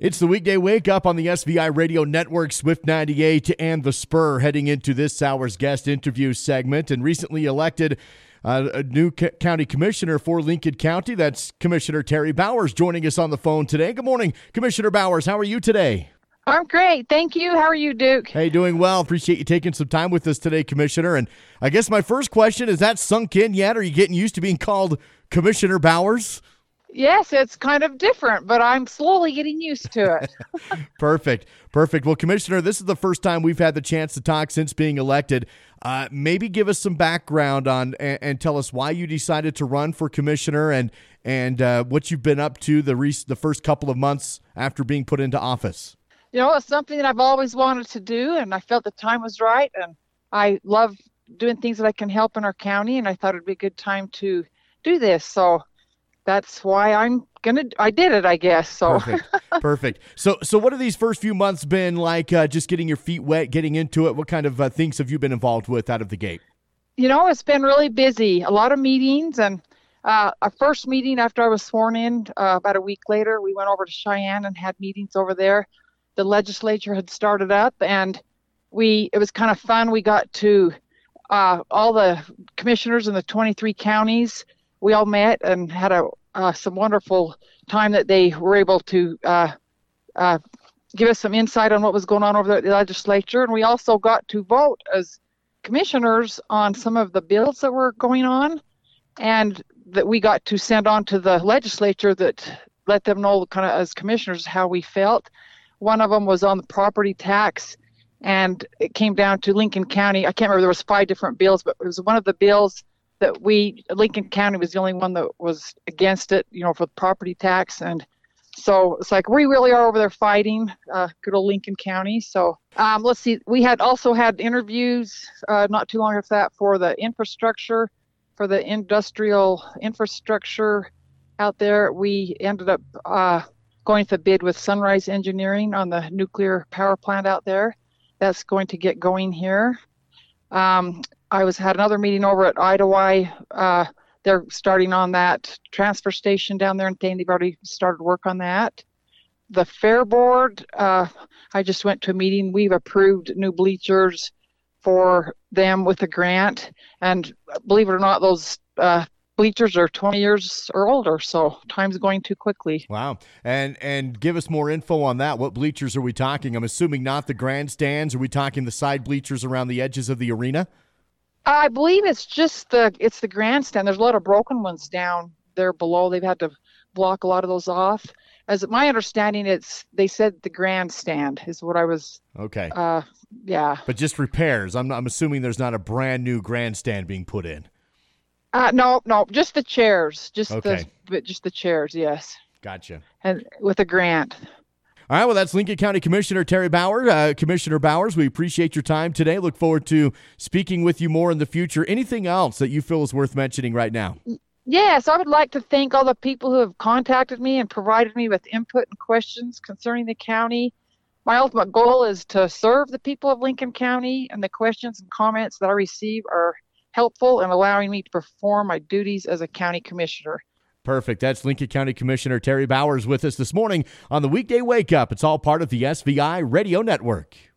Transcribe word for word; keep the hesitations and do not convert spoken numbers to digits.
It's the weekday wake up on the S V I Radio Network, Swift ninety-eight, and The Spur, heading into this hour's guest interview segment. And recently elected uh, a new c- county commissioner for Lincoln County. That's Commissioner Terry Bowers joining us on the phone today. Good morning, Commissioner Bowers. How are you today? I'm great. Thank you. How are you, Duke? Hey, doing well. Appreciate you taking some time with us today, Commissioner. And I guess my first question, is that sunk in yet? Are you getting used to being called Commissioner Bowers? Yes, it's kind of different, but I'm slowly getting used to it. Perfect. Perfect. Well, Commissioner, this is the first time we've had the chance to talk since being elected. Uh, maybe give us some background on and, and tell us why you decided to run for commissioner and and uh, what you've been up to the rec- the first couple of months after being put into office. You know, it's something that I've always wanted to do, and I felt the time was right, and I love doing things that I can help in our county, and I thought it'd be a good time to do this. So that's why I'm gonna. I did it, I guess. So perfect, perfect. So, so what have these first few months been like? Uh, just getting your feet wet, getting into it. What kind of uh, things have you been involved with out of the gate? You know, it's been really busy. A lot of meetings, and uh, our first meeting after I was sworn in, uh, about a week later, we went over to Cheyenne and had meetings over there. The legislature had started up, and we. It was kind of fun. We got to uh, all the commissioners in the twenty-three counties. We all met and had a uh, some wonderful time that they were able to uh, uh, give us some insight on what was going on over there at the legislature. And we also got to vote as commissioners on some of the bills that were going on, and that we got to send on to the legislature that let them know kind of as commissioners how we felt. One of them was on the property tax, and it came down to Lincoln County. I can't remember, there was five different bills, but it was one of the bills that we, Lincoln County was the only one that was against it, you know, for the property tax. And so it's like, we really are over there fighting, uh, good old Lincoln County. So um, let's see, we had also had interviews uh, not too long after that for the infrastructure, for the industrial infrastructure out there. We ended up uh, going to bid with Sunrise Engineering on the nuclear power plant out there. That's going to get going here. Um, I was had another meeting over at Idawai. Uh, they're starting on that transfer station down there in Thane. They've already started work on that. The Fair Board, uh, I just went to a meeting. We've approved new bleachers for them with a grant. And believe it or not, those uh, bleachers are twenty years or older, so time's going too quickly. Wow. And and give us more info on that. What bleachers are we talking? I'm assuming not the grandstands. Are we talking the side bleachers around the edges of the arena? I believe it's just the it's the grandstand. There's a lot of broken ones down there below. They've had to block a lot of those off. As my understanding, it's they said the grandstand is what I was. Okay. Uh, yeah. But just repairs. I'm I'm assuming there's not a brand new grandstand being put in. Uh, no, no, just the chairs, just Okay. the just the chairs. Yes. Gotcha. And with a grant. All right, well, that's Lincoln County Commissioner Terry Bowers. Uh, Commissioner Bowers, we appreciate your time today. Look forward to speaking with you more in the future. Anything else that you feel is worth mentioning right now? Yes, I would like to thank all the people who have contacted me and provided me with input and questions concerning the county. My ultimate goal is to serve the people of Lincoln County, and the questions and comments that I receive are helpful in allowing me to perform my duties as a county commissioner. Perfect. That's Lincoln County Commissioner Terry Bowers with us this morning on the weekday wake up. It's all part of the S V I Radio Network.